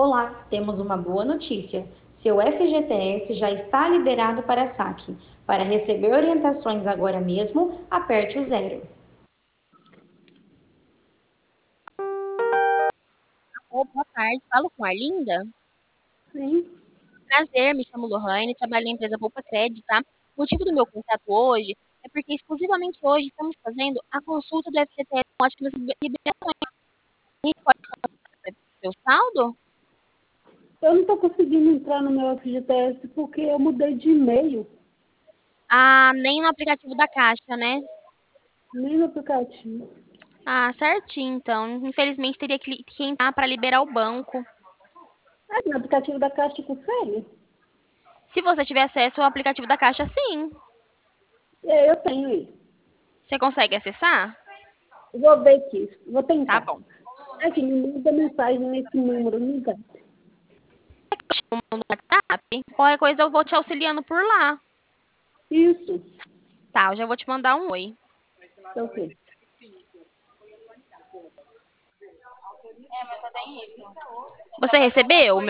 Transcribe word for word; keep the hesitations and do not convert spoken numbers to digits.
Olá, temos uma boa notícia. Seu F G T S já está liberado para saque. Para receber orientações agora mesmo, aperte o zero. Ô, boa tarde, falo com a Arlinda? Sim. Prazer, me chamo Lohane, trabalho na empresa Poupa Crédito, tá? O motivo do meu contato hoje é porque exclusivamente hoje estamos fazendo a consulta do F G T S com ótimas liberações. A gente pode fazer o seu saldo? Eu não estou conseguindo entrar no meu F G T S porque eu mudei de e-mail, Ah, nem no aplicativo da Caixa, né? nem no aplicativo. Ah, certinho, então. Infelizmente teria que que entrar para liberar o banco. Ah, no aplicativo da Caixa consegue? Se você tiver acesso ao aplicativo da Caixa, sim. É, eu tenho aí. Você consegue acessar? Vou ver aqui, vou Tá tentar. bom. Aqui, me manda mensagem nesse número, não dá. No WhatsApp, qualquer coisa eu vou te auxiliando por lá. Isso, Tá, eu já vou te mandar um oi. tá ok. Você recebeu?